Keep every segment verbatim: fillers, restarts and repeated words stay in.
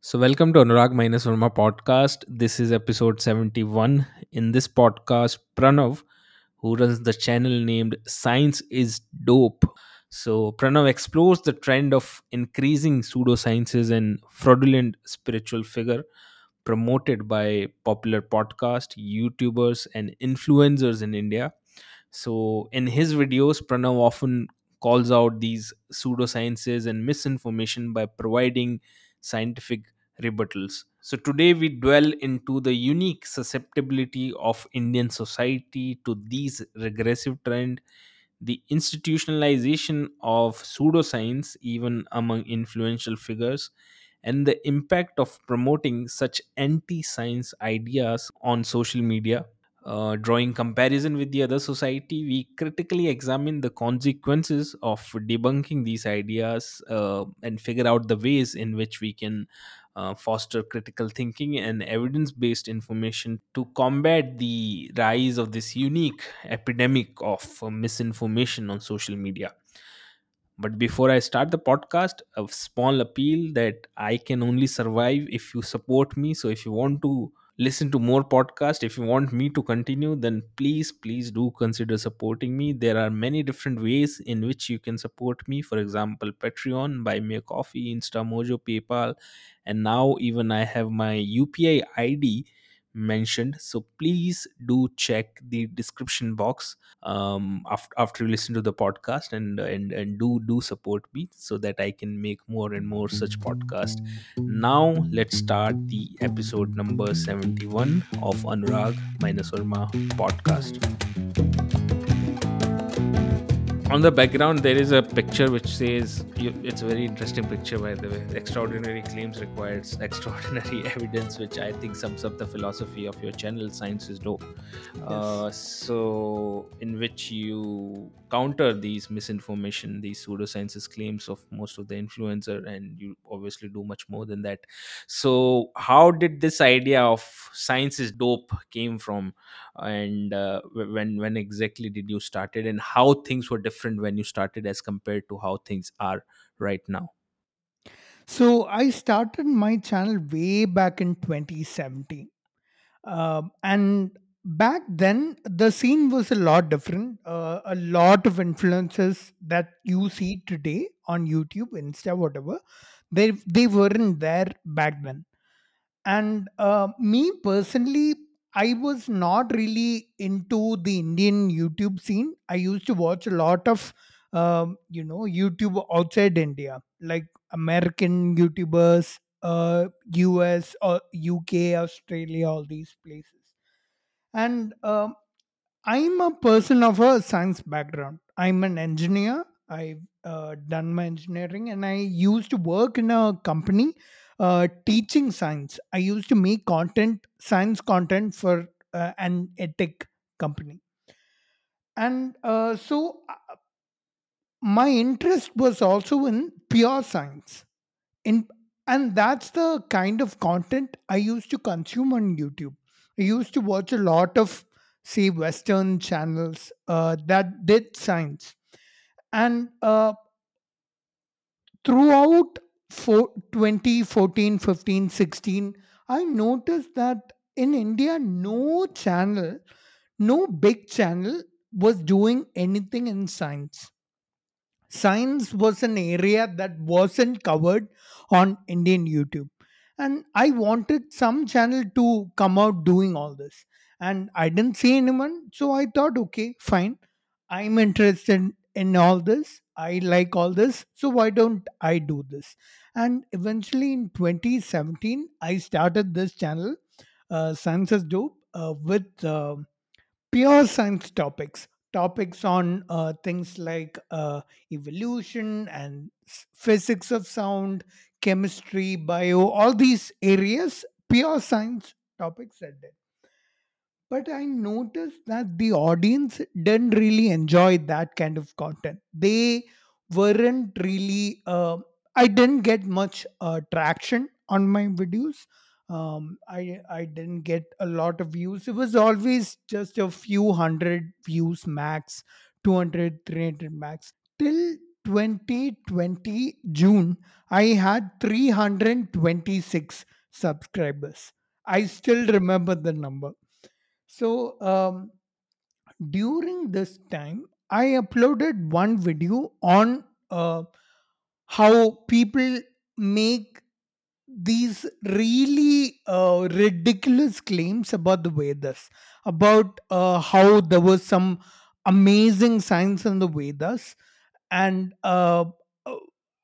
So, welcome to Anurag Minus Verma podcast. This is episode seventy-one. In this podcast, Pranav, who runs the channel named Science is Dope. So, Pranav explores the trend of increasing pseudosciences and fraudulent spiritual figure promoted by popular podcast, YouTubers, and influencers in India. So, in his videos, Pranav often calls out these pseudosciences and misinformation by providing scientific rebuttals. So, today we dwell into the unique susceptibility of Indian society to these regressive trend, the institutionalization of pseudoscience even among influential figures, and the impact of promoting such anti-science ideas on social media. Uh, drawing comparison with the other society, we critically examine the consequences of debunking these ideas uh, and figure out the ways in which we can uh, foster critical thinking and evidence based information to combat the rise of this unique epidemic of uh, misinformation on social media. But before I start the podcast, a small appeal that I can only survive if you support me. So if you want to listen to more podcast, if you want me to continue, then please please do consider supporting me. There are many different ways in which you can support me. For example, Patreon, Buy Me a Coffee, Instamojo, PayPal, and now even I have my UPI ID mentioned. So please do check the description box um after, after you listen to the podcast, and and and do do support me so that I can make more and more such podcast. Now let's start the episode number seventy-one of Anurag minus Verma podcast. On the background there is a picture which says you- it's a very interesting picture, by the way. Extraordinary claims requires extraordinary evidence, which I think sums up the philosophy of your channel, Science is Dope. Yes. Uh, so in which you counter these misinformation, these pseudosciences claims of most of the influencer, and you obviously do much more than that. So how did this idea of Science is Dope came from, and uh, wh- when when exactly did you started, and how things were different when you started as compared to how things are right now? So I started my channel way back in twenty seventeen. Um, and back then, the scene was a lot different. Uh, a lot of influences that you see today on YouTube, Insta, whatever, they, they weren't there back then. And uh, me personally, I was not really into the Indian YouTube scene. I used to watch a lot of, um, you know, YouTube outside India, like American YouTubers, uh, U S or U K, Australia, all these places. And um, I'm a person of a science background. I'm an engineer. I've uh, done my engineering, and I used to work in a company uh, teaching science. I used to make content, science content for uh, an ethic company. And uh, so uh, my interest was also in pure science. In, and that's the kind of content I used to consume on YouTube. I used to watch a lot of, say, Western channels uh, that did science. And uh, throughout for twenty fourteen, fifteen, sixteen, I noticed that in India, no channel, no big channel was doing anything in science. Science was an area that wasn't covered on Indian YouTube. And I wanted some channel to come out doing all this. And I didn't see anyone. So I thought, okay, fine. I'm interested in all this. I like all this. So why don't I do this? And eventually in twenty seventeen, I started this channel, uh, Science is Dope, uh, with uh, pure science topics topics on uh, things like uh, evolution and s- physics of sound, chemistry, bio, all these areas, pure science topics are there. But I noticed that the audience didn't really enjoy that kind of content. They weren't really, uh, I didn't get much uh, traction on my videos. Um, I, I didn't get a lot of views. It was always just a few hundred views max, two hundred, three hundred max. Till twenty twenty June, I had three hundred twenty-six subscribers. I still remember the number. So, um, during this time, I uploaded one video on uh, how people make these really uh, ridiculous claims about the Vedas, about uh, how there was some amazing science in the Vedas, and uh, uh,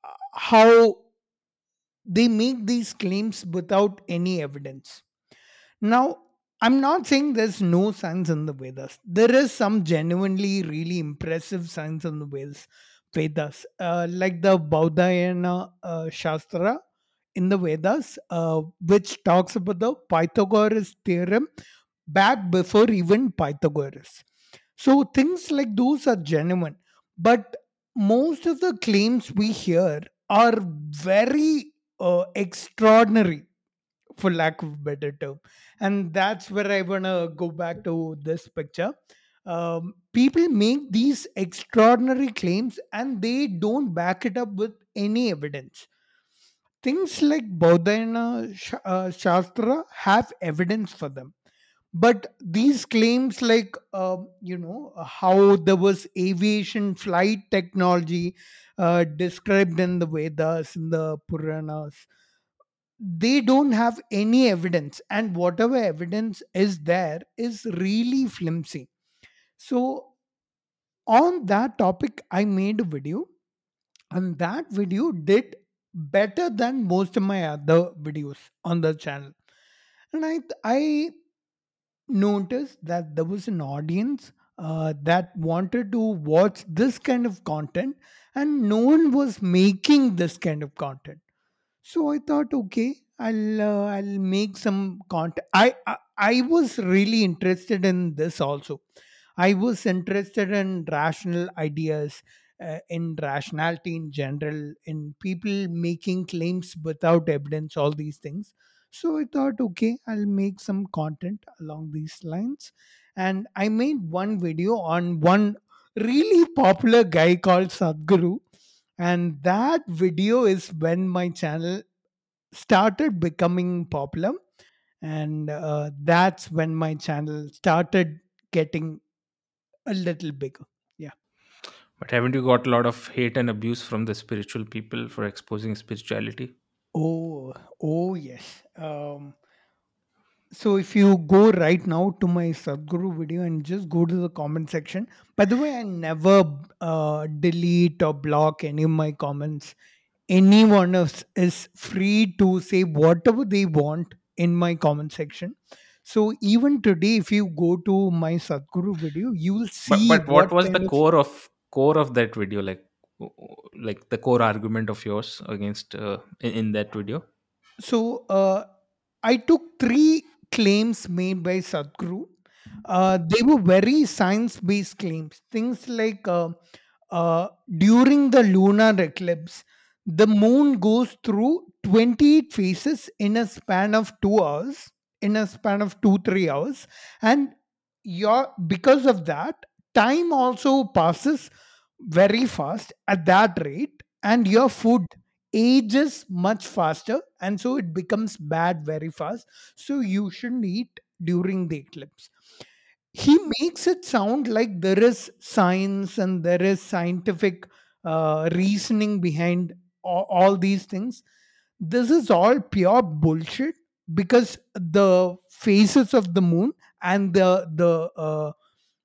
how they make these claims without any evidence. Now, I'm not saying there's no science in the Vedas. There is some genuinely really impressive science in the Vedas, Vedas uh, like the Baudhayana uh, Shastra in the Vedas, uh, which talks about the Pythagoras theorem back before even Pythagoras. So things like those are genuine, but most of the claims we hear are very uh, extraordinary, for lack of a better term. And that's where I want to go back to this picture. Um, people make these extraordinary claims and they don't back it up with any evidence. Things like Baudhayana Sh- uh, Shastra have evidence for them. But these claims, like, um, you know, how there was aviation flight technology uh, described in the Vedas, in the Puranas, they don't have any evidence, and whatever evidence is there is really flimsy. So on that topic I made a video, and that video did better than most of my other videos on the channel. And i i noticed that there was an audience uh, that wanted to watch this kind of content, and no one was making this kind of content. So I thought, okay, I'll uh, I'll make some content. I, I I was really interested in this also. I was interested in rational ideas, uh, in rationality in general, in people making claims without evidence, all these things. So I thought, okay, I'll make some content along these lines. And I made one video on one really popular guy called Sadhguru. And that video is when my channel started becoming popular, and uh, that's when my channel started getting a little bigger. Yeah. But haven't you got a lot of hate and abuse from the spiritual people for exposing spirituality? Oh, oh yes. Um, so if you go right now to my Sadhguru video and just go to the comment section, by the way, I never uh, delete or block any of my comments. Anyone else is free to say whatever they want in my comment section. So even today, if you go to my Sadhguru video, you will But see but what what was the kind of. core of core of that video, like w- w- like the core argument of yours against uh, in, in that video? So uh, I took three claims made by Sadhguru. Uh, they were very science-based claims. Things like uh, uh, during the lunar eclipse, the moon goes through twenty-eight phases in a span of two hours, in a span of two three hours, and your because of that, time also passes very fast at that rate, and your food ages much faster, and so it becomes bad very fast. So you shouldn't eat during the eclipse. He makes it sound like there is science and there is scientific uh, reasoning behind all, all these things. This is all pure bullshit, because the phases of the moon and the the uh,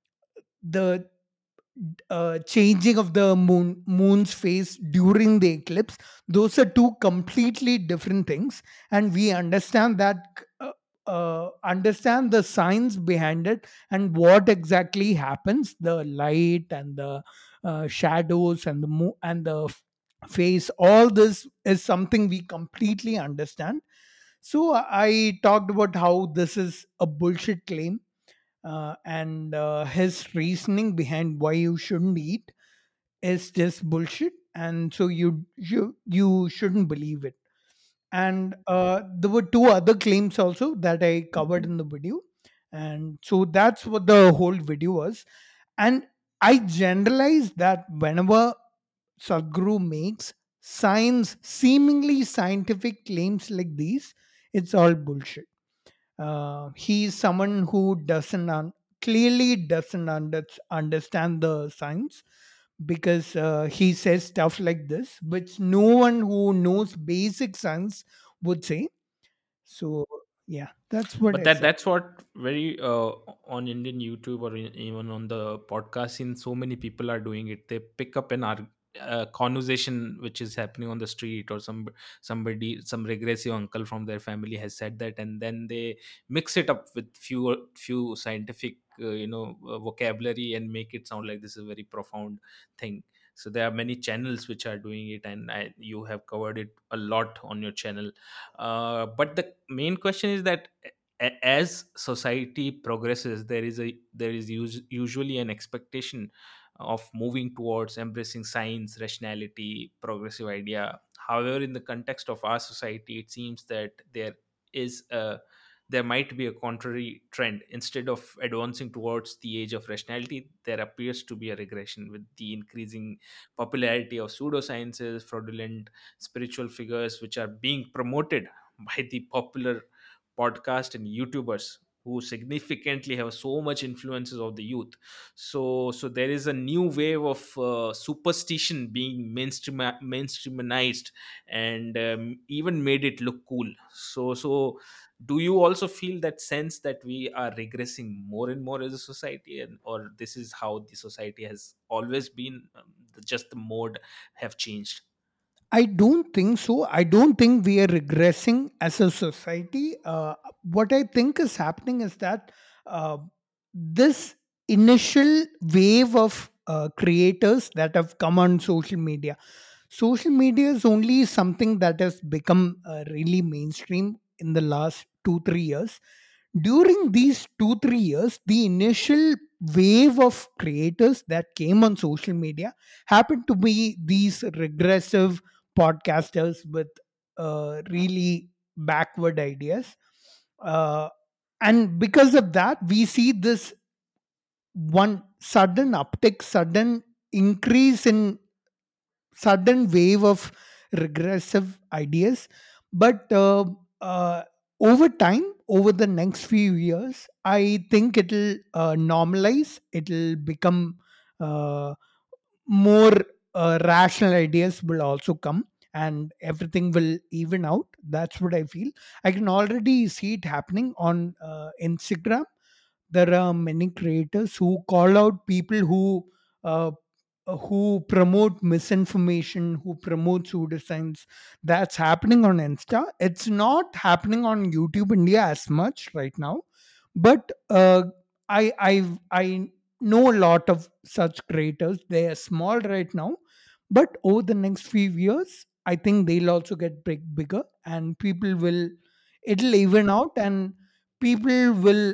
the uh, changing of the moon moon's phase during the eclipse, those are two completely different things. And we understand that, uh, uh, understand the science behind it, and what exactly happens, the light and the uh, shadows and the mo- and the f- phase, all this is something we completely understand. So I talked about how this is a bullshit claim, uh, and uh, his reasoning behind why you shouldn't eat is just bullshit, and so you you you shouldn't believe it. And uh, there were two other claims also that I covered in the video, and so that's what the whole video was. And I generalized that whenever Sadhguru makes, science, seemingly scientific claims like these, it's all bullshit. Uh, he's someone who doesn't un- clearly doesn't under- understand the science, because uh, he says stuff like this, which no one who knows basic science would say. So yeah, that's what But I that say. that's what very uh, on Indian YouTube or in, even on the podcast scene, so many people are doing it. They pick up an arg- uh, conversation which is happening on the street, or some somebody, some regressive uncle from their family has said that, and then they mix it up with few few scientific uh, you know uh, vocabulary, and make it sound like this is a very profound thing. So there are many channels which are doing it, and I, you have covered it a lot on your channel. Uh, but the main question is that a- as society progresses, there is a there is us- usually an expectation of moving towards embracing science, rationality, progressive idea. However, in the context of our society, it seems that there is a there might be a contrary trend. Instead of advancing towards the age of rationality, there appears to be a regression with the increasing popularity of pseudosciences, fraudulent spiritual figures, which are being promoted by the popular podcast and YouTubers who significantly have so much influences of the youth. So so there is a new wave of uh, superstition being mainstream mainstreamanized, and um, even made it look cool. So so do you also feel that sense that we are regressing more and more as a society, and or this is how the society has always been, um, just the mode have changed? I don't think so. I don't think we are regressing as a society. Uh, what I think is happening is that uh, this initial wave of uh, creators that have come on social media, social media is only something that has become uh, really mainstream in the last two, three years. During these two, three years, the initial wave of creators that came on social media happened to be these regressive podcasters with uh, really backward ideas. Uh, and because of that, we see this one sudden uptick, sudden increase in sudden wave of regressive ideas. But uh, uh, over time, over the next few years, I think it'll uh, normalize, it'll become uh, more uh, rational ideas will also come, and everything will even out. That's what I feel. I can already see it happening on uh, Instagram. There are many creators who call out people who uh, uh, who promote misinformation, who promote pseudoscience. That's happening on Insta. It's not happening on YouTube India as much right now, but uh, I I I know a lot of such creators. They are small right now, but over the next few years, I think they'll also get big bigger, and people will it'll even out, and people will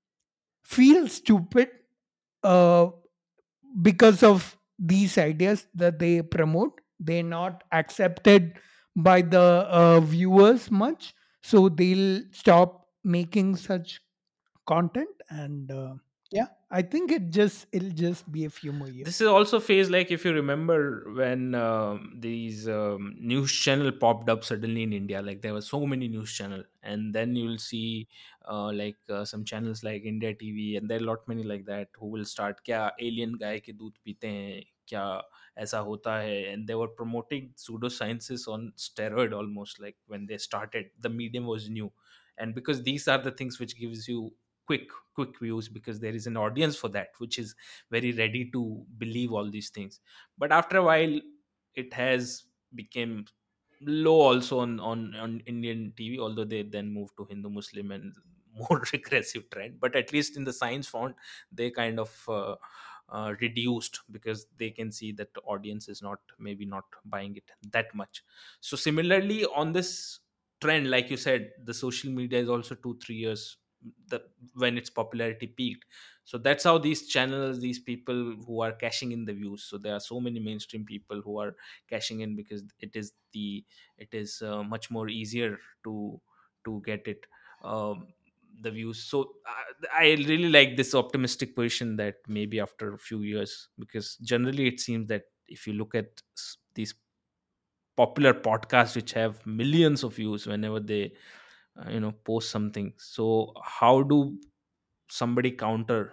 feel stupid uh, because of these ideas that they promote. They're not accepted by the uh, viewers much, so they'll stop making such content. And uh, yeah, I think it just it'll just be a few more This years. is also phase, like if you remember when um, these um, news channel popped up suddenly in India. Like there were so many news channel, and then you will see uh, like uh, some channels like India TV, and there are a lot many like that who will start kya alien guy ke दूध पीते हैं क्या ऐसा होता है, and they were promoting pseudosciences on steroid almost. Like when they started, the medium was new, and because these are the things which gives you quick quick views, because there is an audience for that which is very ready to believe all these things. But after a while, it has become low also on on, on Indian TV, although they then moved to Hindu Muslim and more regressive trend. But at least in the science front, they kind of uh, uh, reduced, because they can see that the audience is not, maybe not buying it that much. So similarly on this trend, like you said, the social media is also two three years the when its popularity peaked. So that's how these channels, these people who are cashing in the views, so there are so many mainstream people who are cashing in, because it is the it is uh, much more easier to to get it, um, the views. So uh, I really like this optimistic position that maybe after a few years, because generally it seems that if you look at s- these popular podcasts which have millions of views whenever they uh, you know post something. So how do somebody counter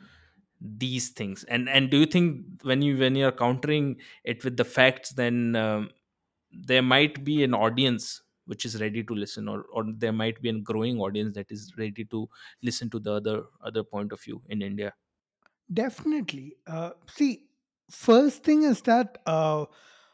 these things? And and do you think when you when you're countering it with the facts, then um, there might be an audience which is ready to listen, or or there might be a growing audience that is ready to listen to the other other point of view in India? Definitely. Uh, see, first thing is that uh,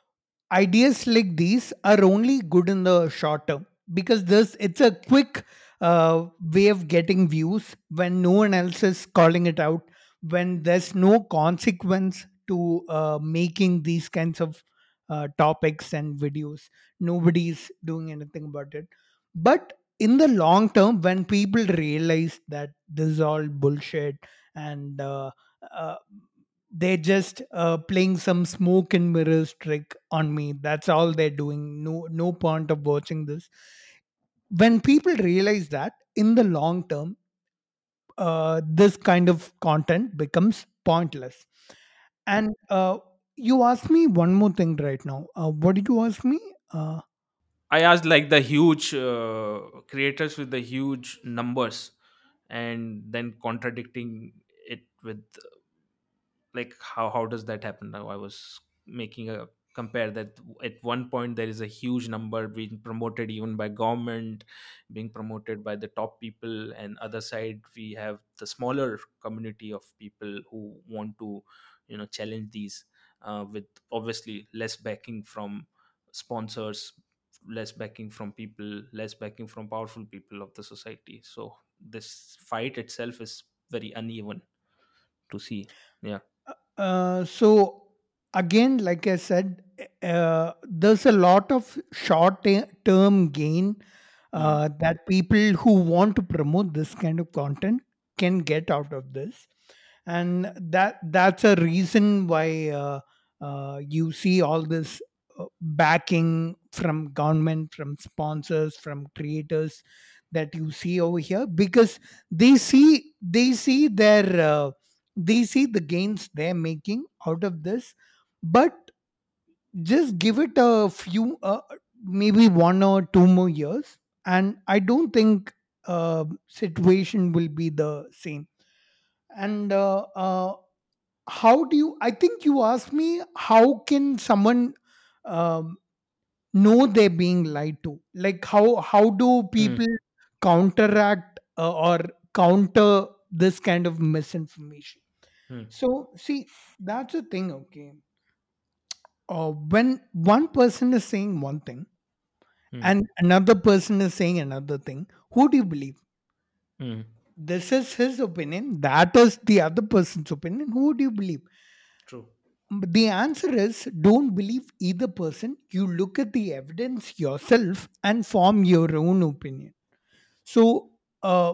ideas like these are only good in the short term, because this it's a quick uh, way of getting views when no one else is calling it out, when there's no consequence to uh, making these kinds of uh, topics and videos. Nobody's doing anything about it. But in the long term, when people realize that this is all bullshit, and uh, uh, they're just uh, playing some smoke and mirrors trick on me, that's all they're doing, no no point of watching this. When people realize that, in the long term, uh, this kind of content becomes pointless. And uh, you asked me one more thing right now. Uh, what did you ask me? uh, I asked like the huge uh, creators with the huge numbers, and then contradicting it with, like, how how does that happen? Now I was making a compare that at one point there is a huge number being promoted even by government, being promoted by the top people, and other side we have the smaller community of people who want to you know challenge these, uh, with obviously less backing from sponsors, less backing from people, less backing from powerful people of the society. So this fight itself is very uneven to see. Yeah. Uh, so again, like I said, uh, there's a lot of short term gain Hmm. uh, that people who want to promote this kind of content can get out of this. And that that's a reason why uh, uh, you see all this uh, backing from government, from sponsors, from creators that you see over here, because they see they see their uh, they see the gains they're making out of this. But just give it a few uh, maybe one or two more years, and I don't think uh, situation will be the same. And uh, uh, how do you I think you asked me, how can someone um, know they're being lied to, like how how do Hmm. people counteract uh, or counter this kind of misinformation? Hmm. So see, that's the thing. Okay, uh, when one person is saying one thing Hmm. and another person is saying another thing, who do you believe? Hmm. This is his opinion, that is the other person's opinion. Who do you believe? True. But the answer is, don't believe either person. You look at the evidence yourself and form your own opinion. So, uh,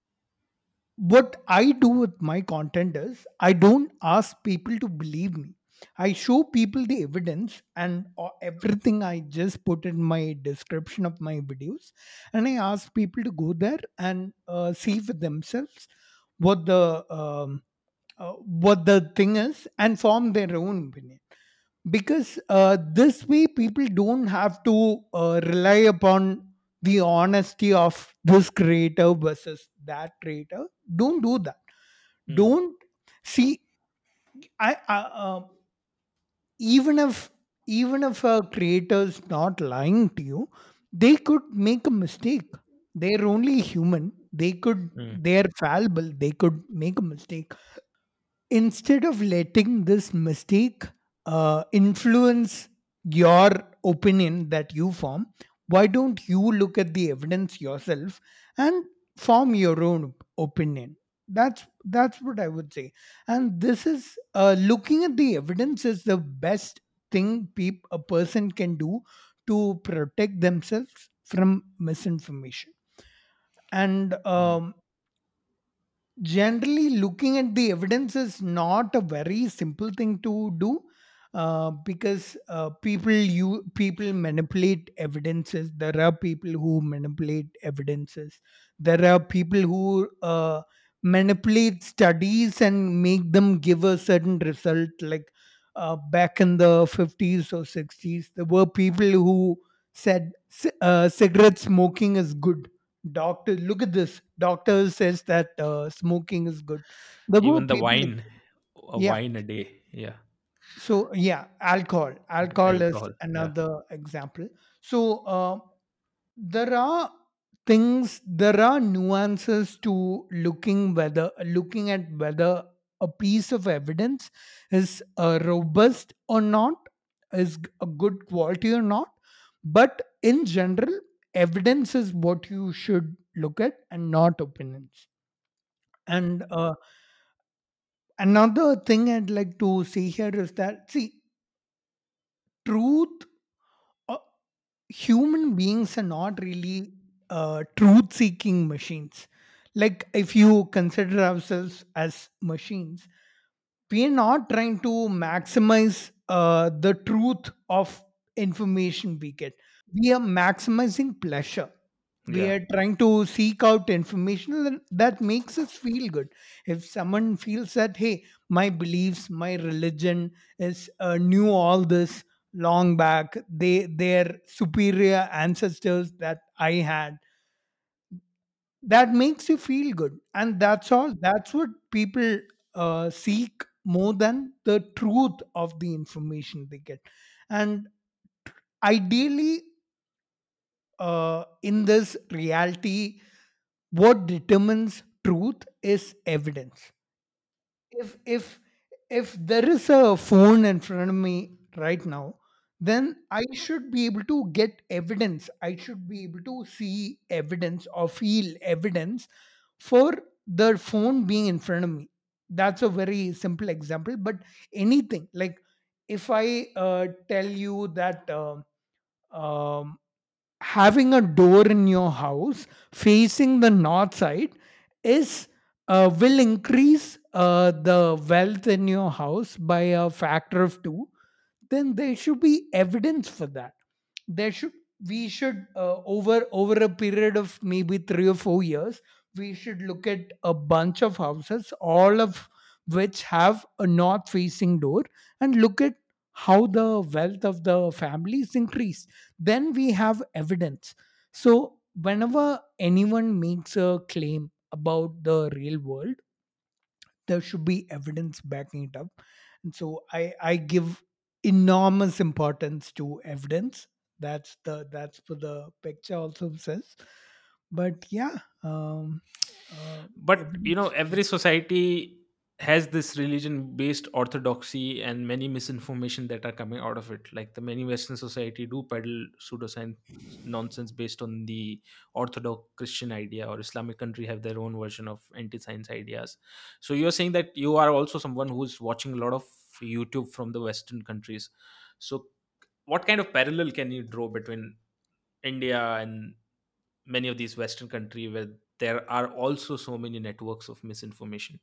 what I do with my content is, I don't ask people to believe me. I show people the evidence and uh, everything I just put in my description of my videos, and I ask people to go there and uh, see for themselves what the um, uh, what the thing is and form their own opinion. Because uh, this way people don't have to uh, rely upon the honesty of this creator versus that creator. Don't do that. Hmm. Don't see. I, I uh, even if even if a creator's not lying to you, they could make a mistake. They're only human. They could Hmm. they're fallible. They could make a mistake. Instead of letting this mistake uh, influence your opinion that you form, why don't you look at the evidence yourself and form your own op- opinion? That's that's what I would say. And this is uh, looking at the evidence is the best thing peop- a person can do to protect themselves from misinformation. And Hmm. um, generally, looking at the evidence is not a very simple thing to do, uh, because uh, people you people manipulate evidences. There are people who manipulate evidences. There are people who uh, manipulate studies and make them give a certain result. Like uh, back in the fifties or sixties, there were people who said "C- uh, cigarette smoking is good. Doctor, look at this. Doctor says that uh, smoking is good. There were Even the people like, wine, a yeah. wine a day. Yeah. So yeah, alcohol. Alcohol is Alcohol. Yeah. another example. So uh, there are things, there are nuances to looking whether looking at whether a piece of evidence is uh, robust or not, is g- a good quality or not. But in general, evidence is what you should look at and not opinions. And uh, another thing I'd like to say here is that, see, truth, uh, human beings are not really uh, truth seeking machines. Like, if you consider ourselves as machines, we are not trying to maximize uh, the truth of information we get. We are maximizing pleasure. We Yeah. are trying to seek out information that that makes us feel good. If someone feels that, hey, my beliefs, my religion is uh, knew all this long back, they their superior ancestors that I had, that makes you feel good, and that's all. That's what people uh, seek more than the truth of the information they get. And ideally, uh, in this reality, what determines truth is evidence. If if if there is a phone in front of me right now, then I should be able to get evidence. I should be able to see evidence or feel evidence for the phone being in front of me. That's a very simple example, but anything like, if I uh, tell you that uh, um, having a door in your house facing the north side is uh, will increase uh, the wealth in your house by a factor of two, then there should be evidence for that. There should We should uh, over over a period of maybe three or four years, we should look at a bunch of houses, all of which have a north facing door, and look at how the wealth of the family is increased. Then we have evidence. So whenever anyone makes a claim about the real world, there should be evidence backing it up. And so i i give enormous importance to evidence. That's the that's for the picture also says. But yeah, um uh, But you know, evidence, yeah. every society has this religion based orthodoxy and many misinformation that are coming out of it. Like the many western society do peddle pseudoscience nonsense based on the orthodox Christian idea, or Islamic country have their own version of anti-science ideas. So you're saying that you are also someone who's watching a lot of YouTube from the western countries. So what kind of parallel can you draw between India and many of these western countries where there are also so many networks of misinformation?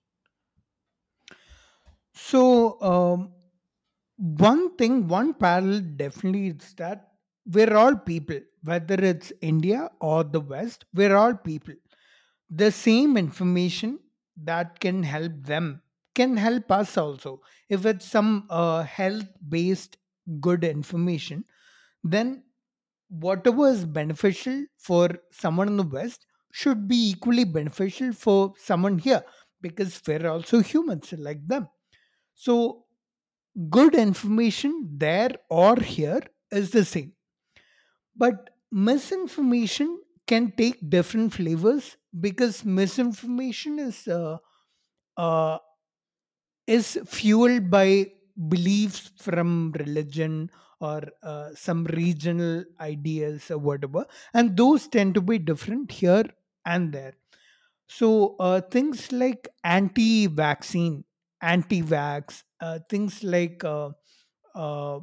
So um one thing, one parallel definitely is that we're all people, whether it's India or the West, we're all people. The same information that can help them can help us also. If it's some uh, health based good information, then whatever is beneficial for someone in the West should be equally beneficial for someone here, because we're also humans like them. So good information there or here is the same, but misinformation can take different flavors, because misinformation is uh, uh, is fueled by beliefs from religion or uh, some regional ideas or whatever, and those tend to be different here and there. So uh, things like anti-vaccine, anti-vax, uh, things like uh, uh,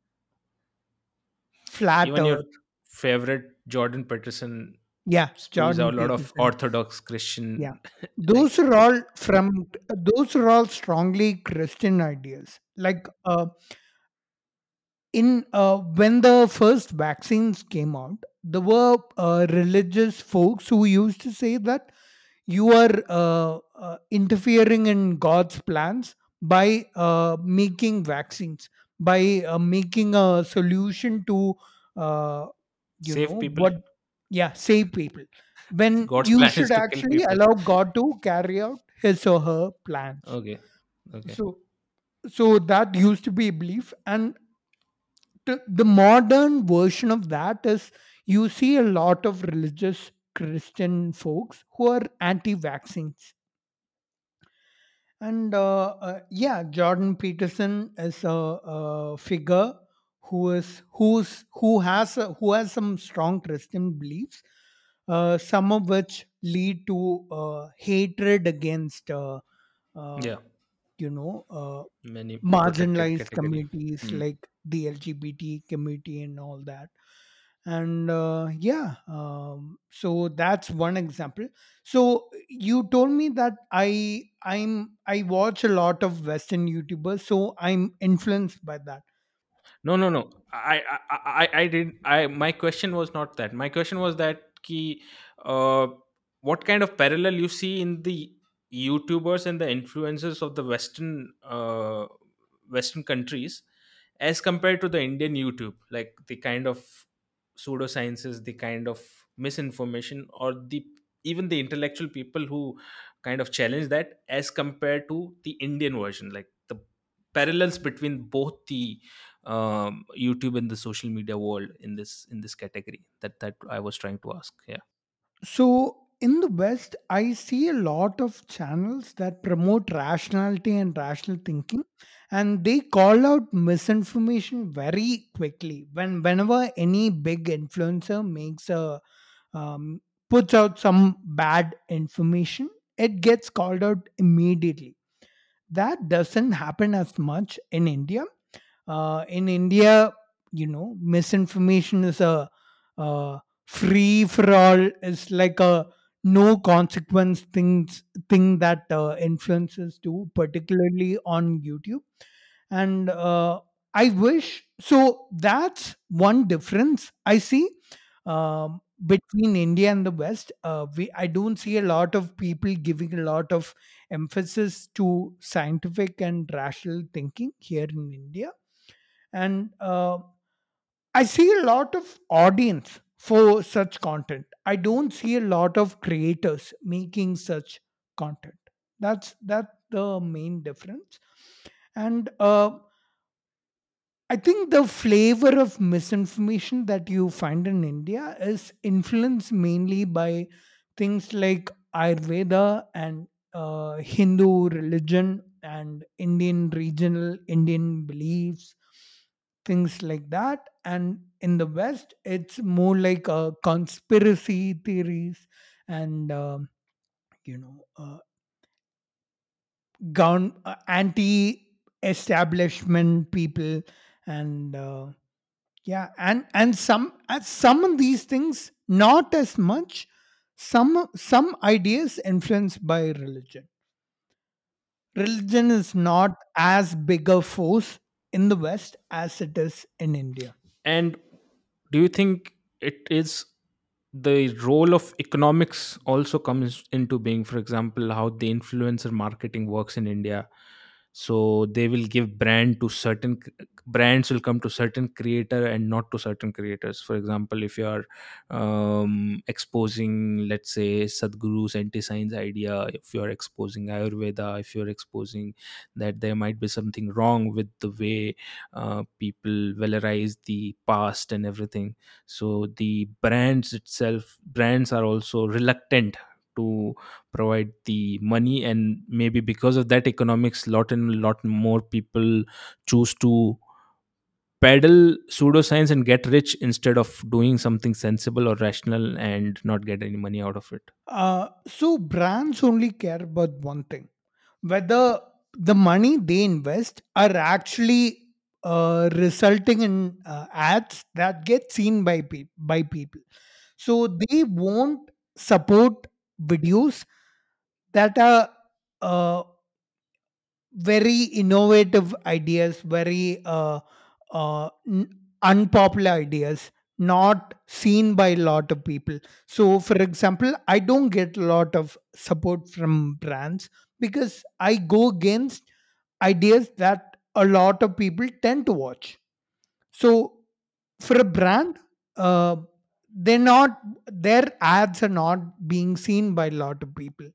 flat Even your earth. favorite Jordan Peterson Yeah, spews Jordan out a lot of Peterson. orthodox Yeah. Christian like. Those are all from those are all strongly Christian ideas. Like uh, in uh, when the first vaccines came out, there were uh, religious folks who used to say that you are uh, uh, interfering in God's plans by uh, making vaccines, by uh, making a solution to uh, you Save know people. what, yeah, save people, when God's you plan is should to kill actually people. allow God to carry out his or her plans. Okay. Okay. So so that used to be a belief, and the, the modern version of that is, you see a lot of religious Christian folks who are anti-vaccines. And uh, uh, yeah, Jordan Peterson is a, a figure who is who's who has a, who has some strong Christian beliefs, uh, some of which lead to uh, hatred against uh, uh, Yeah. you know uh, Many protected marginalized category. communities Hmm. like the L G B T community and all that. And uh, yeah, um, so that's one example. So you told me that i i'm I watch a lot of Western YouTubers, so I'm influenced by that. No, no, no. I, I, I, I did. I. My question was not that. My question was that ki, uh, what kind of parallel you see in the YouTubers and the influencers of the Western, uh, Western countries, as compared to the Indian YouTube, like the kind of pseudosciences, the kind of misinformation, or the even the intellectual people who kind of challenge that, as compared to the Indian version, like the parallels between both the um, YouTube and the social media world in this in this category. That that I was trying to ask. Yeah. So in the West, I see a lot of channels that promote rationality and rational thinking, and they call out misinformation very quickly. When whenever any big influencer makes a um, puts out some bad information, it gets called out immediately. That doesn't happen as much in India. Uh, in India, you know, misinformation is a uh, free for all. It's like a no consequence things thing that uh, influencers do, particularly on YouTube. And uh, I wish so. That's one difference I see um, between India and the West. Uh, we I don't see a lot of people giving a lot of emphasis to scientific and rational thinking here in India. And uh, I see a lot of audience for such content. I don't see a lot of creators making such content. That's that's the main difference. And uh, I think the flavor of misinformation that you find in India is influenced mainly by things like Ayurveda and uh, Hindu religion and Indian regional Indian beliefs, things like that. And in the West, it's more like uh, conspiracy theories and um, you know uh, gown, uh, anti-establishment people, and uh, yeah, and and some uh, some of these things not as much. Some some ideas influenced by religion. Religion is not as big a force in the West as it is in India. And do you think it is the role of economics also comes into being? For example, how the influencer marketing works in India. So they will give brand to certain c- brands will come to certain creator and not to certain creators. For example, if you are um, exposing, let's say, Sadhguru's anti-science idea, if you are exposing Ayurveda, if you are exposing that there might be something wrong with the way uh, people valorize the past and everything, so the brands itself brands are also reluctant to provide the money, and maybe because of that economics, lot and lot more people choose to peddle pseudoscience and get rich instead of doing something sensible or rational and not get any money out of it. Uh, so brands only care about one thing: whether the money they invest are actually uh, resulting in uh, ads that get seen by pe- by people. So they won't support videos that are uh, very innovative ideas, very uh, uh, n- unpopular ideas, not seen by a lot of people. So, for example, I don't get a lot of support from brands because I go against ideas that a lot of people tend to watch. So for a brand, uh, they're not their ads are not being seen by a lot of people.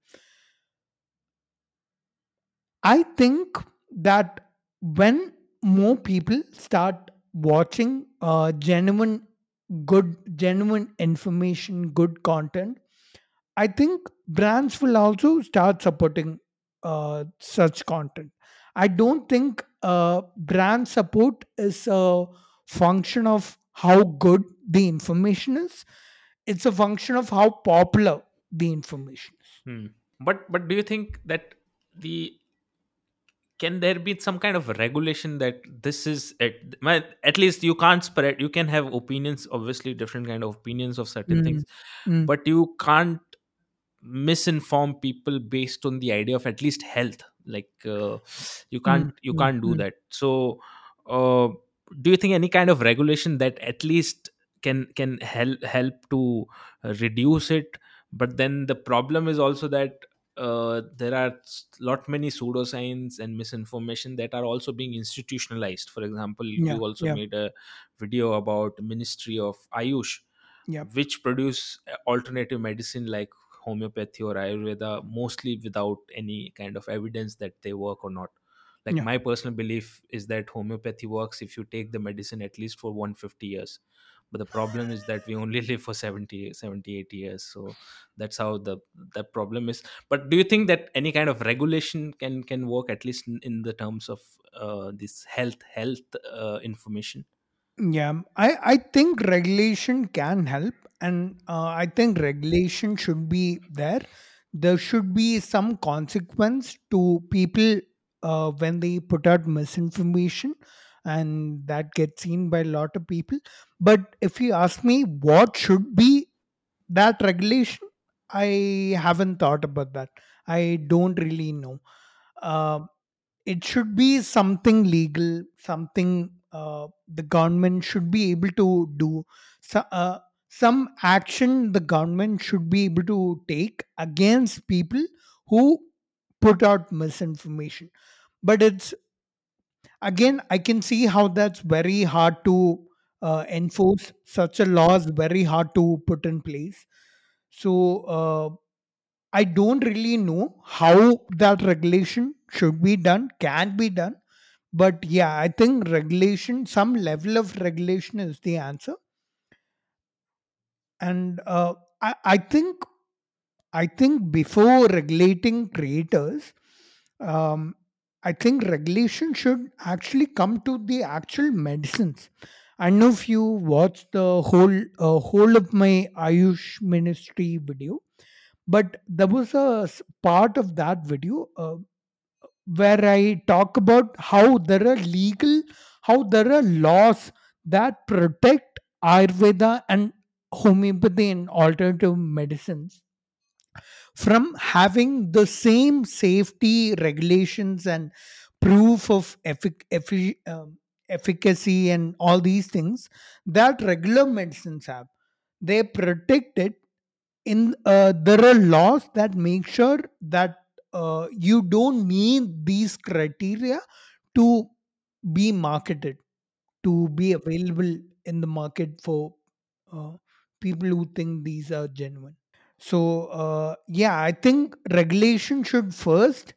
I think that when more people start watching uh, genuine, good, genuine information, good content, I think brands will also start supporting uh, such content. I don't think uh, brand support is a function of how good the information is. It's a function of how popular the information is. Hmm. But but do you think that the can there be some kind of regulation that this is at, well, at least you can't spread, you can have opinions, obviously different kind of opinions of certain Mm, things, mm, but you can't misinform people based on the idea of at least health, like uh, you can't mm, you mm, can't do mm. that. So uh, do you think any kind of regulation that at least can can help help to uh, reduce it? But then the problem is also that uh, there are s- lot many pseudoscience and misinformation that are also being institutionalized. For example, Yeah, you also yeah, made a video about Ministry of Ayush, yeah, which produce uh, alternative medicine like homeopathy or ayurveda, mostly without any kind of evidence that they work or not. Like, yeah. my personal belief is that homeopathy works if you take the medicine at least for one hundred fifty years, but the problem is that we only live for seventy, seventy, eighty years. So that's how the the problem is. But do you think that any kind of regulation can can work, at least in, in the terms of uh, this health health uh, information? Yeah, I, I think regulation can help, and uh, I think regulation should be there. There should be some consequence to people uh, when they put out misinformation, and that gets seen by a lot of people. But if you ask me what should be that regulation, I haven't thought about that. I don't really know. Uh, it should be something legal, something uh, the government should be able to do. So, uh, some action the government should be able to take against people who put out misinformation. But it's again, I can see how that's very hard to uh, enforce. Such a law is very hard to put in place. So uh, I don't really know how that regulation should be done, can be done. But yeah, I think regulation, some level of regulation is the answer. And uh, I, I think I think before regulating creators, um, I think regulation should actually come to the actual medicines. I know if you watched the whole uh, whole of my Ayush ministry video, but there was a s- part of that video uh, where I talk about how there are legal, how there are laws that protect Ayurveda and homeopathy and alternative medicines from having the same safety regulations and proof of effic- effi- um, efficacy and all these things that regular medicines have. They protect it in uh, there are laws that make sure that uh, you don't need these criteria to be marketed, to be available in the market for uh, people who think these are genuine. So uh, yeah, I think regulation should first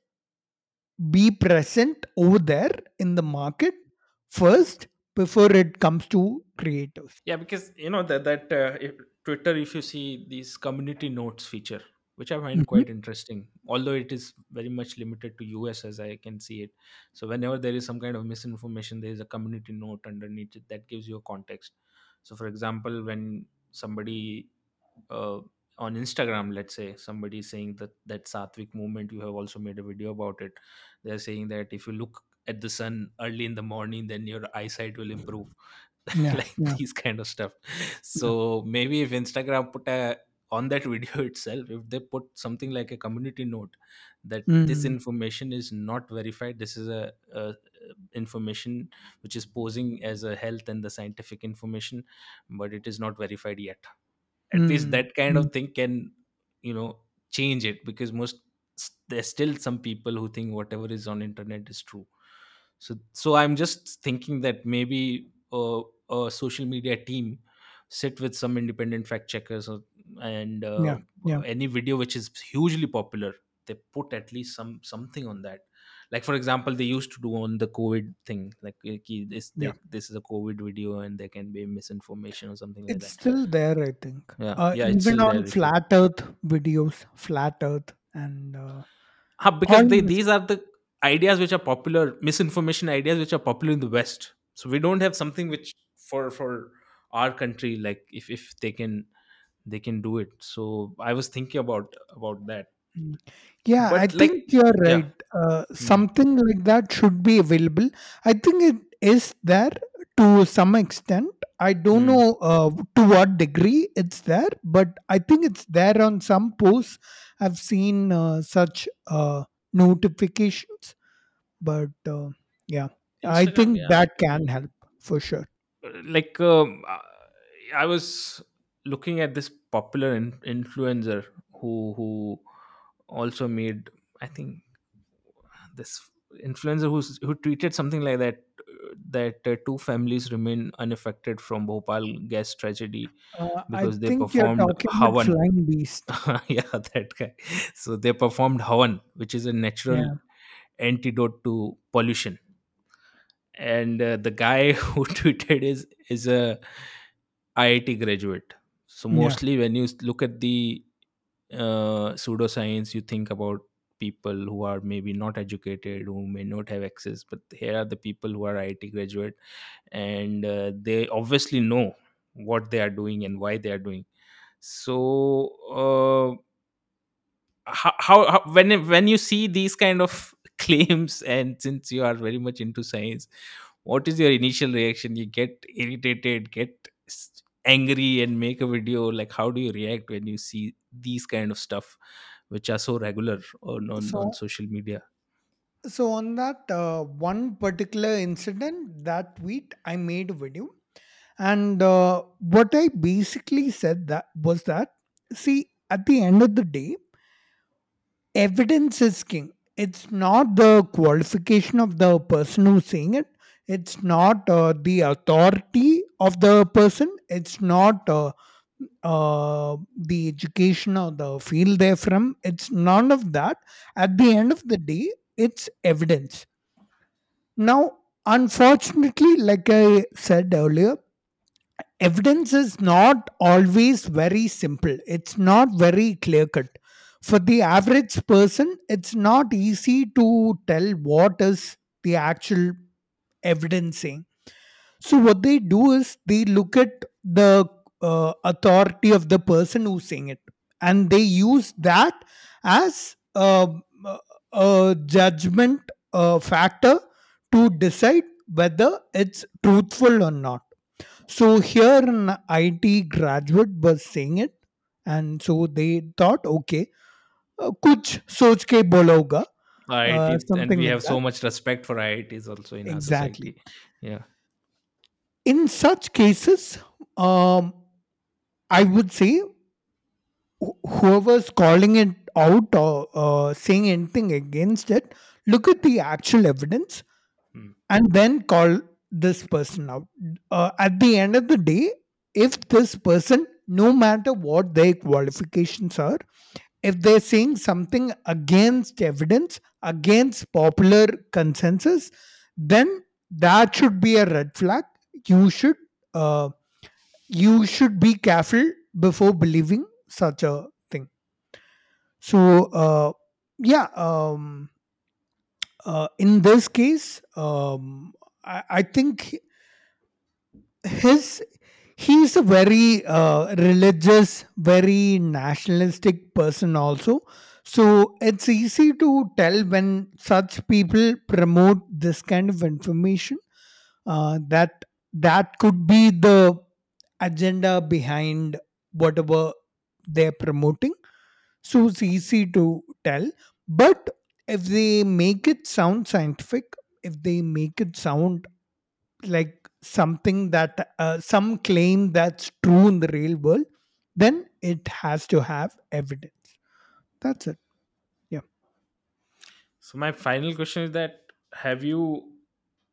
be present over there in the market first before it comes to creators. Yeah, because you know that that uh, if, Twitter, if you see these community notes feature, which I find Mhm. quite interesting, although it is very much limited to U S as I can see it. So whenever there is some kind of misinformation, there is a community note underneath it that gives you a context. So, for example, when somebody uh, on Instagram, let's say somebody is saying that that Sattvic movement, you have also made a video about it. They're saying that if you look at the sun early in the morning, then your eyesight will improve. Yeah, Like yeah, these kind of stuff. yeah. So maybe if Instagram put a on that video itself, if they put something like a community note that this Mhm. information is not verified, this is a, a information which is posing as a health and the scientific information, but it is not verified yet. At least Mm, that kind mm, of thing can, you know, change it, because most there's still some people who think whatever is on internet is true. So so I'm just thinking that maybe uh, a social media team sit with some independent fact checkers, or, and uh, Yeah, yeah, any video which is hugely popular, they put at least some something on that. Like for example, they used to do on the COVID thing, like uh, ki- this yeah. they, this is a COVID video and there can be misinformation or something like It's that. still there, I think. Yeah, Uh, yeah, it's even still on there if you. flat Earth videos, flat Earth, and uh, Ah, all because they, this. these are the ideas which are popular, misinformation ideas which are popular in the West. So we don't have something which for for our country, like if if they can they can do it. So I was thinking about about that. Mm. Yeah, I But like, think you're yeah. right. Uh, Hmm, something like that should be available. I think it is there to some extent. I don't hmm. know uh, to what degree it's there, but I think it's there on some posts. I've seen uh, such uh, notifications, but uh, yeah, I Instagram, think yeah. that can help for sure. Uh, like um, uh, I was looking at this popular in- influencer who who also made, I think, this influencer who's who tweeted something like that, uh, that uh, two families remain unaffected from Bhopal gas tragedy Uh, I because they think you're performed talking about Havan. Flying Beast. Yeah, that guy. So they performed Havan, which is a natural Yeah, antidote to pollution. And uh, the guy who tweeted is is a I I T graduate. So yeah. mostly when you look at the uh, pseudoscience, you think about people who are maybe not educated, who may not have access. But here are the people who are I I T graduate, and uh, they obviously know what they are doing and why they are doing. So uh, how, how, how when it- when you see these kind of claims, and since you are very much into science, what is your initial reaction? You get irritated, get s- angry, and make a video? Like, how do you react when you see these kind of stuff which are so regular on on, on So social media? So on that uh, one particular incident, that tweet, I made a video, and uh, what I basically said that was that, see, at the end of the day, evidence is king. It's not the qualification of the person who's saying it. It's not uh, the authority of the person. It's not uh, uh, the education or the field they're from. It's none of that. At the end of the day, it's evidence. Now, unfortunately, like I said earlier, evidence is not always very simple. It's not very clear cut. For the average person, it's not easy to tell what is the actual evidence saying. So what they do is they look at the uh, authority of the person who's saying it, and they use that as a, a judgment uh, factor to decide whether it's truthful or not. So here an I T graduate was saying it, and so they thought, okay, uh, कुछ सोच के बोला होगा, uh, I I T, and something we like have that. so much respect for I I Ts also in our Exactly. society. Yeah. In such cases, um, I would say wh- whoever's calling it out or uh, saying anything against it, look at the actual evidence Hmm. and then call this person out. Uh, at the end of the day, if this person, no matter what their qualifications are, if they're saying something against evidence, against popular consensus, then that should be a red flag. You should uh, you should be careful before believing such a thing. So uh, yeah, um, uh, in this case, um, I, I think his he's a very uh, religious, very nationalistic person also. So it's easy to tell when such people promote this kind of information, uh, that that could be the agenda behind whatever they're promoting. So it's easy to tell. But if they make it sound scientific, if they make it sound like something that uh, some claim that's true in the real world, then it has to have evidence. That's it. Yeah. So my final question is that, have you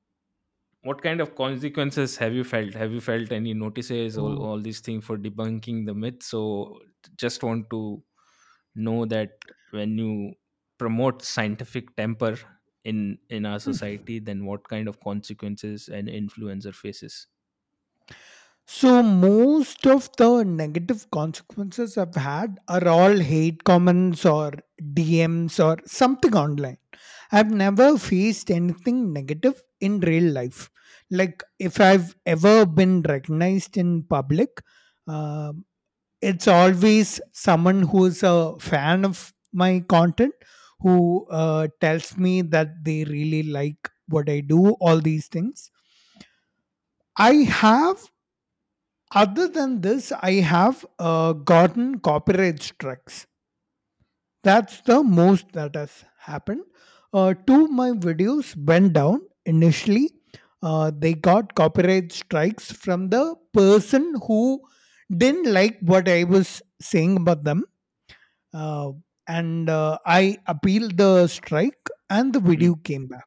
what kind of consequences have you felt? Have you felt any notices, all, Oh. all these things for debunking the myth? So just want to know that when you promote scientific temper in in our society, then what kind of consequences an influencer faces? So most of the negative consequences I've had are all hate comments or D Ms or something online. I've never faced anything negative in real life. Like if I've ever been recognized in public, uh, it's always someone who's a fan of my content who uh, tells me that they really like what I do, all these things. I have Other than this, I have uh, gotten copyright strikes. That's the most that has happened. Uh, two of my videos went down initially. Uh, they got copyright strikes from the person who didn't like what I was saying about them. Uh, and uh, I appealed the strike, and the Hmm. video came back.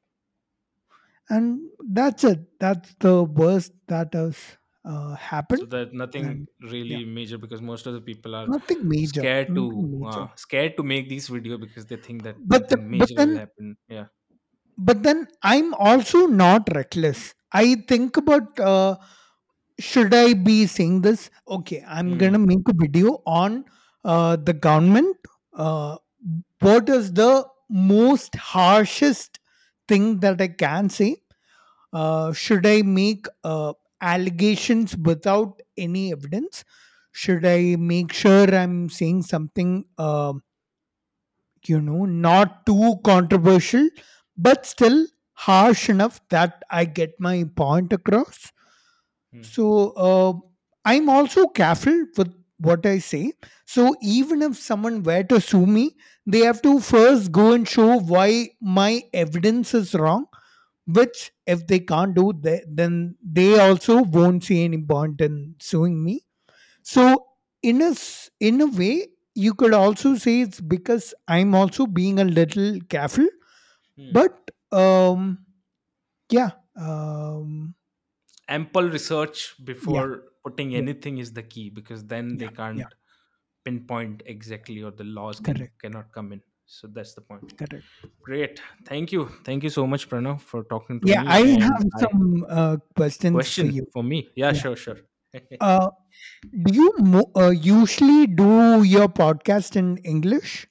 And that's it. That's the worst that has uh, So happened. that nothing And yeah. really major, because most of the people are Nothing major, scared to nothing major. uh, scared to make these video because they think that But the, something but major will then happen. Yeah. but then I'm also not reckless. I think about uh, should I be saying this? Okay, I'm Hmm. gonna make a video on uh, the government. Uh, what is the most harshest thing that I can say? Uh, should I make uh, allegations without any evidence? Should I make sure I'm saying something? um you know, not too controversial, but still harsh enough that I get my point across. Hmm. So uh, I'm also careful with what I say. So even if someone were to sue me, they have to first go and show why my evidence is wrong. Which, if they can't do, they, then they also won't see any point in suing me. So in a s- in a way, you could also say it's because I'm also being a little careful. Hmm. But um, yeah, um, Ample research yeah, before putting yeah, anything is the key, because then yeah, they yeah. can't pinpoint exactly, or the laws can Correct, cannot come in. So that's the point. correct. Great. Thank you. Thank you so much, Pranav, for talking to Yeah, me. I And have I some uh, questions for question you. for me. Yeah, Yeah. sure, sure. Uh, do you mo- uh, usually do your podcast in English?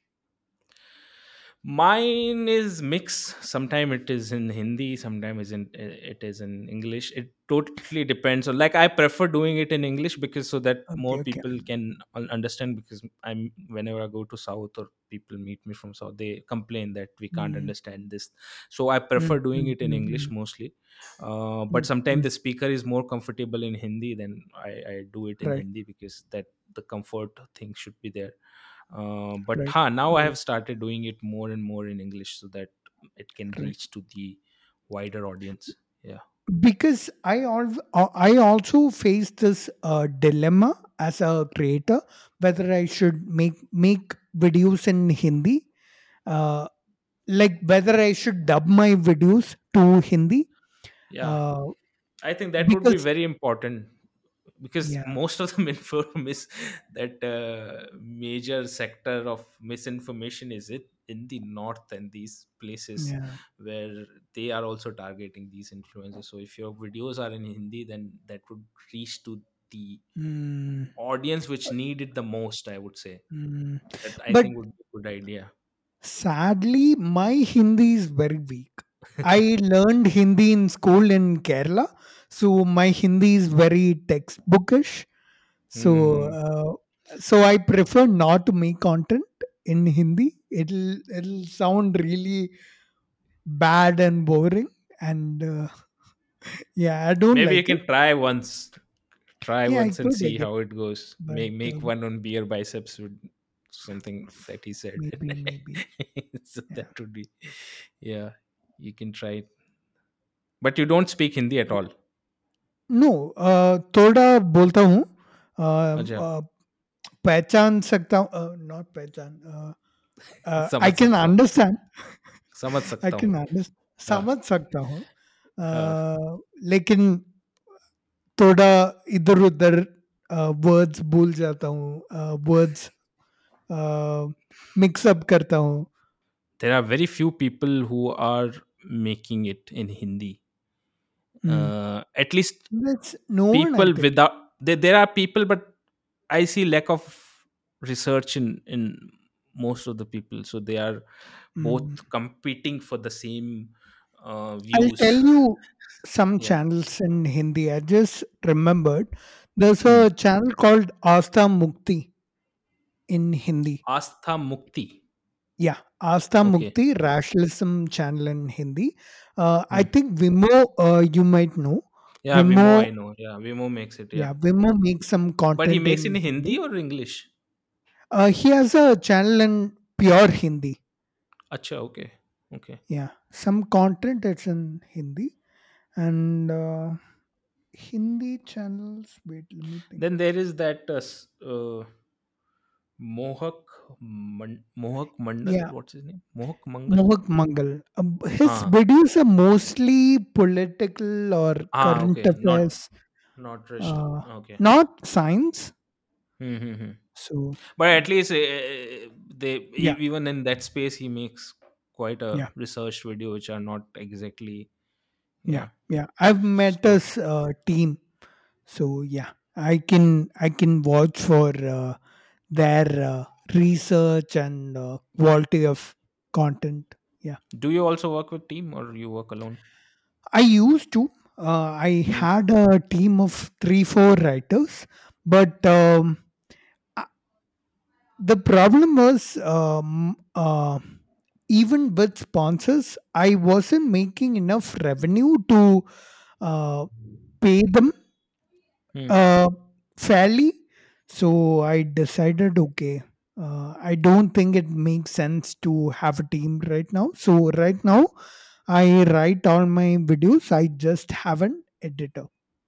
Mine is mix. Sometime it is in Hindi, sometime is in it is in English. It totally depends. So, like, I prefer doing it in English, because so that Okay, more okay. people can un- understand. Because I'm whenever I go to South, or people meet me from South, they complain that we can't Mm, understand this. So I mm, prefer doing mm, it in mm, English mm, mostly. Uh, but mm, sometimes mm. the speaker is more comfortable in Hindi, then I, I do it in Right, Hindi, because that the comfort thing should be there. Uh, but right, ha, now I right, have started doing it more and more in English, so that it can right. reach to the wider audience. Yeah. Because I al- uh, I also face this uh, dilemma as a creator whether I should make make videos in Hindi, uh, like whether I should dub my videos to Hindi, Yeah, uh, I think that would be because very important, because yeah, most of the inform is that uh, major sector of misinformation is it in the north, and these places yeah, where they are also targeting these influencers. So if your videos are in Hindi, then that would reach to the mm, audience which need it the most, I would say. mm. That I But think would be a good idea. sadly, my Hindi is very weak. I learned Hindi in school in Kerala, so my Hindi is very textbookish. So, Hmm. uh, so I prefer not to make content in Hindi. It'll it'll sound really bad and boring, and uh, yeah, I don't Maybe you like it. can try once. Try Yeah, I once and could see again, how it goes. but Make make um, one on beer biceps with something that he said. maybe maybe So yeah. that would be, yeah, you can try it. But you don't speak Hindi at all. No uh, थोड़ा बोलता हूँ अ, अच्छा, अ, पहचान सकता हूँ not पहचान आई समझ can सकता हूँ, अंडरस्टैंड समझ आई सकता हूँ. कैन अंडरस्टैंड हाँ. समझ सकता हूँ uh, अ, लेकिन थोड़ा इधर-उधर अ, वर्ड्स भूल जाता हूँ, uh, words uh, mix up करता हूँ। there are very few people who are making it in Hindi. Hmm, Uh, at least that's no one I people think. without there, there are people, but I see lack of research in in most of the people. So they are both Mm. competing for the same uh, I'll tell views. you some Yeah. channels in Hindi. I just remembered there's Hmm. a channel called Aastha Mukti in Hindi. Astha Mukti. Yeah, Aastha Okay. Mukti, Rationalism channel in Hindi. Uh, I Hmm. think Vimo, uh, you might know. Yeah, Vimo, Vimo, I know. Yeah, Vimo makes it. Yeah, yeah, Vimo makes some but he content makes in in Hindi Hindi. or English. Uh, he has a channel in pure Hindi. Acha. Okay. Okay. Yeah, some content that's in Hindi and uh, Hindi channels. Wait, let me think. Then there is that uh, s- uh, Mohak Man- Mohak Mandal. Yeah, What's his name? Mohak Mangal. Mohak Mangal. Uh, his Ah. videos are mostly political or Ah. current Okay. Not affairs, not Rishit. uh, Okay. not science. Mm-hmm. So But yeah, at least uh, they yeah, e- even in that space he makes quite a yeah, research video which are not exactly, yeah, yeah. yeah. I've met So his uh, team, so yeah, I can I can watch for uh, their uh, research and uh, quality of content. Yeah, do you also work with team or you work alone? I used to. Uh, I Hmm. had a team of three, four writers, but um, uh, the problem was um, uh, even with sponsors, I wasn't making enough revenue to uh, pay them Hmm. uh, fairly. So I decided, okay, uh, I don't think it makes sense to have a team right now. So right now, I write all my videos. I just have an editor.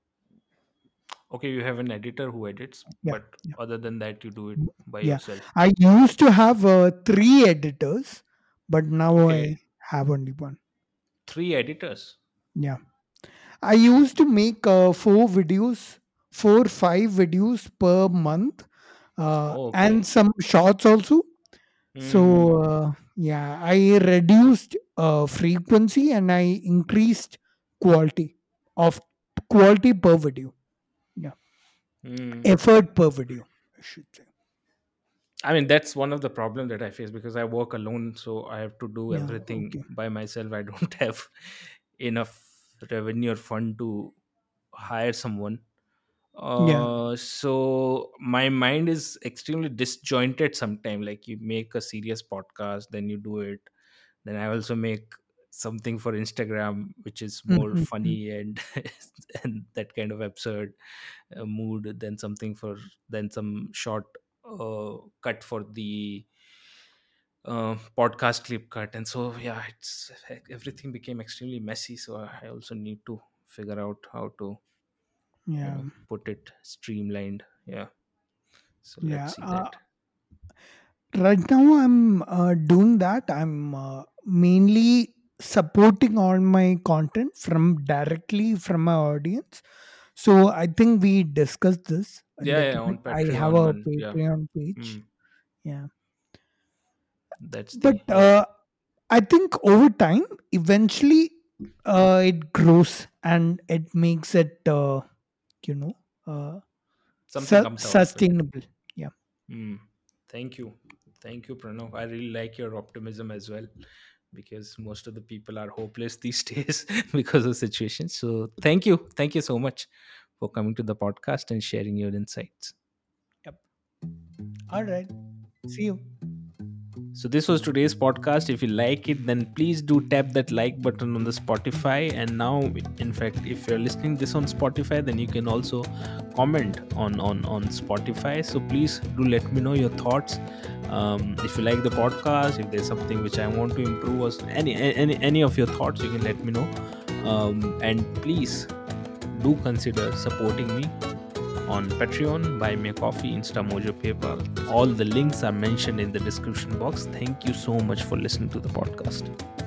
Okay, you have an editor who edits, Yeah, but yeah, other than that you do it m- by yeah. yourself. I used to have uh, three editors, but now I Okay, have only one. three editors. Yeah, I used to make uh, four videos, four five videos per month, uh, Oh, and okay. some shorts also. Hmm. So uh, yeah, I reduced uh, frequency and I increased quality of quality per video. Yeah, Hmm. effort per video, I should say. I mean, that's one of the problem that I face because I work alone, so I have to do Yeah, everything okay. by myself. I don't have enough revenue or fund to hire someone. Yeah, Uh, so my mind is extremely disjointed sometimes. Like you make a serious podcast, then you do it. Then I also make something for Instagram, which is more Mhm. funny and and that kind of absurd uh, mood. Then something for then some short uh, cut for the uh, podcast clip cut, and so yeah, it's everything became extremely messy. So I also need to figure out how to you Yeah, know put it streamlined. Yeah, so let's yeah. see Uh, that. right now, I'm uh, doing that. I'm uh, mainly supporting all my content from directly from my audience. So I think we discussed this a Yeah, yeah, little bit. on I have Patreon, a and yeah. Patreon page. Hmm. Yeah, That's but the, yeah, uh, I think over time, eventually, uh, it grows and it makes it, uh, you know, uh, something su- comes out of it. sustainable. Yeah, Hmm. Thank you, thank you, Pranav. I really like your optimism as well, because most of the people are hopeless these days because of situations. So thank you, thank you so much for coming to the podcast and sharing your insights. yep. All right. See you. So this was today's podcast. If you like it, then please do tap that like button on the Spotify. And now, in fact, if you're listening this on Spotify, then you can also comment on on on Spotify. So please do let me know your thoughts. Um, if you like the podcast, if there's something which I want to improve, or any any any of your thoughts, you can let me know. Um, and please do consider supporting me on Patreon, Buy Me a Coffee, Instamojo, PayPal. All the links are mentioned in the description box. Thank you so much for listening to the podcast.